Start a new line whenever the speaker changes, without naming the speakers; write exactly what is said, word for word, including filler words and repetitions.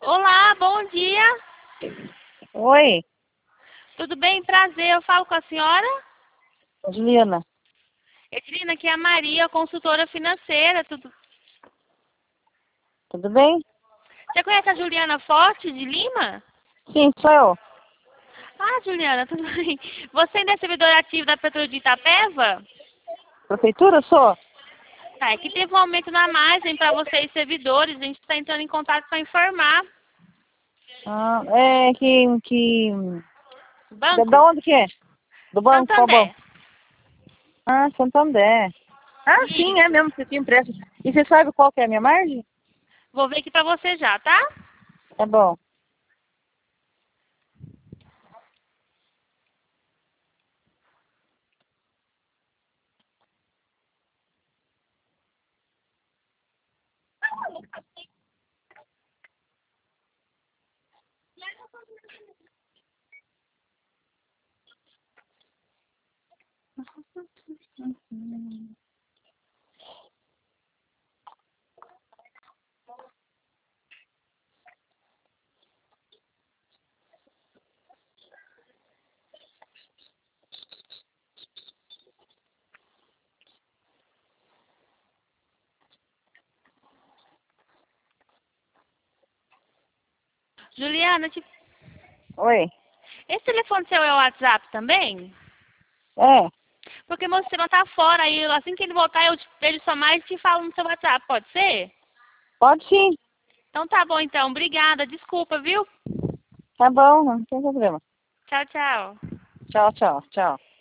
Olá, bom dia.
Oi,
Tudo bem? Prazer. Eu falo com a senhora?
Juliana.
Edilina, aqui é a Maria, consultora financeira. Tudo...
Tudo bem?
Você conhece a Juliana Forte de Lima?
Sim, sou eu.
Ah, Juliana, tudo bem. Você ainda é servidora ativa da Prefeitura de Itapeva?
Prefeitura, sou?
Tá, é que teve um aumento na margem para vocês servidores. A gente está entrando em contato para informar.
Ah, é que, que... Da, da
Banco?
onde que é? Do banco? Qual
Santander.
banco? Ah, Santander. Ah, sim, é
Isso.
mesmo, você tinha impresso. E você sabe qual que é a minha margem?
Vou ver aqui para você já, tá?
Tá bom.
Juliana, te-
Oi.
esse telefone seu é o WhatsApp também?
É,
Porque meu sistema tá fora aí. Assim que ele voltar, eu te- vejo só mais e te falo no seu WhatsApp, pode ser?
pode sim.
Então tá bom então. Obrigada. Desculpa, viu?
Tá bom, não tem problema.
Tchau, tchau.
Tchau, tchau, tchau.